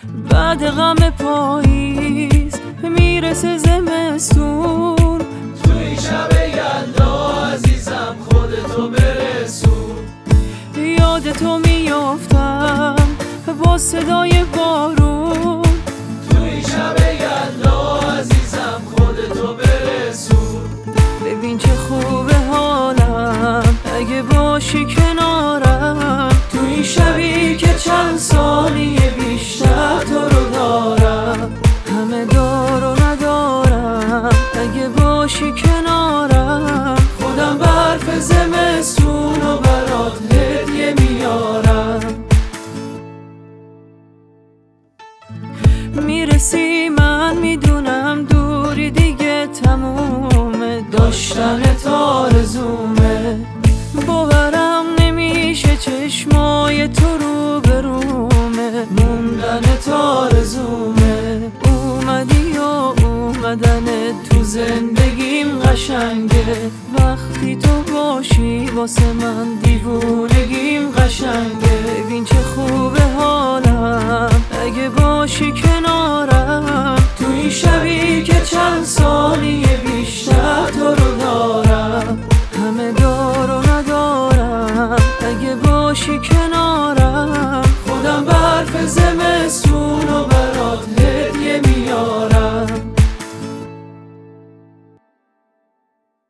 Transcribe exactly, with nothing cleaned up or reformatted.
بعد غم پاییز میرسه زمستون. توی شب یلدا عزیزم خودتو برسون. یادتو میافتم با صدای بارون. توی شب یلدا عزیزم خودتو برسون. ببین چه خوبه حالم اگه باشی کنارم. توی شبی که چند سالی بیشتر تو رو دارم. همه دار و ندارم اگه باشی کنارم. خودم برف زمستون و برات هدیه میارم. میرسی من میدونم دوری دیگه تمومه. داشتن آرزومه. باورم نمیشه چشمای تو رو برومه. موندن آرزومه. اومدی و اومدن تو زندگیم قشنگه. وقتی تو باشی واسه من دیوونگیم قشنگه. ببین چه خوبه حالم اگه باشی کنارم.